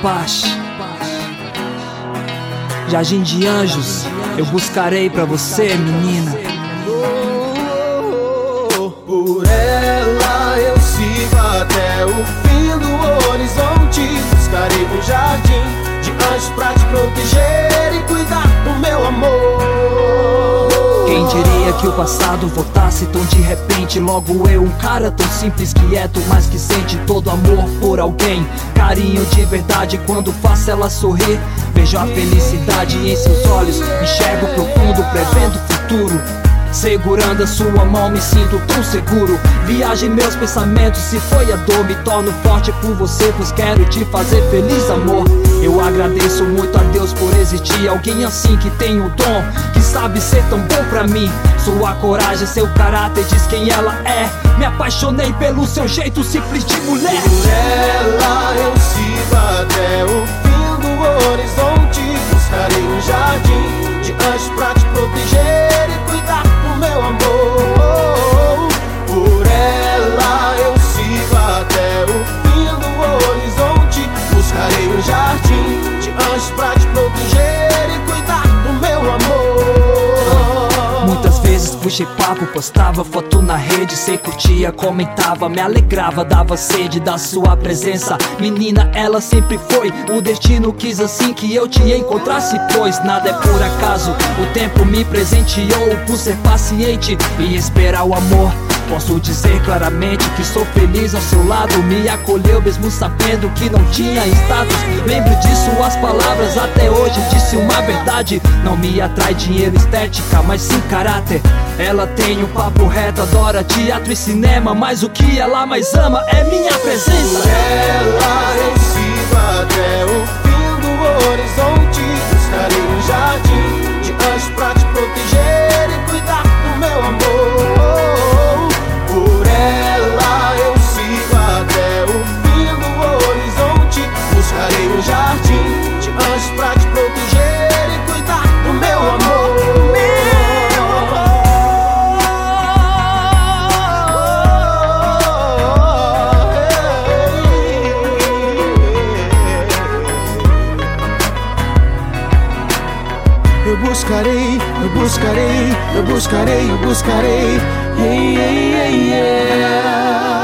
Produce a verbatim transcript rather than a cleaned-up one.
paz. Jardim de Anjos, eu buscarei pra você, menina. Por ela eu sigo até o fim do horizonte. Buscarei um jardim de anjos pra te proteger e cuidar do meu amor. Quem diria que o passado voltasse tão de repente? Logo eu, um cara tão simples, quieto, mas que sente todo amor por alguém. Carinho de verdade quando faço ela sorrir. Vejo a felicidade em seus olhos, enxergo profundo, prevendo o futuro. Segurando a sua mão me sinto tão seguro. Viagem meus pensamentos, se foi a dor, me torno forte por você, pois quero te fazer feliz, amor. Eu agradeço muito a Deus por existir alguém assim que tem o dom, que sabe ser tão bom pra mim. Sua coragem, seu caráter diz quem ela é. Me apaixonei pelo seu jeito simples de mulher. Por ela eu sigo até o fim do horizonte. Buscarei um jardim de anjos pra te proteger e cuidar do meu amor. Por ela eu sigo até o fim do horizonte. Buscarei um jardim de anjos pra te proteger e cuidar do meu amor. Muitas vezes puxei papo, postava foto na rede. Cê curtia, comentava, me alegrava, dava sede da sua presença. Menina, ela sempre foi, o destino quis assim que eu te encontrasse, pois nada é por acaso. O tempo me presenteou por ser paciente e esperar o amor. Posso dizer claramente que sou feliz ao seu lado. Me acolheu mesmo sabendo que não tinha status. Lembro de suas palavras até hoje, disse uma verdade. Não me atrai dinheiro, estética, mas sim caráter. Ela tem um papo reto, adora teatro e cinema, mas o que ela mais ama é minha presença. Por ela eu sigo até o fim do horizonte. Buscarei um jardim de anjos pra te proteger e cuidar do meu amor. Por ela eu sigo até o fim do horizonte. Buscarei um jardim de anjos pra te proteger e cuidar do meu amor. Eu buscarei, eu buscarei, eu buscarei, eu buscarei. Yeah, yeah, yeah.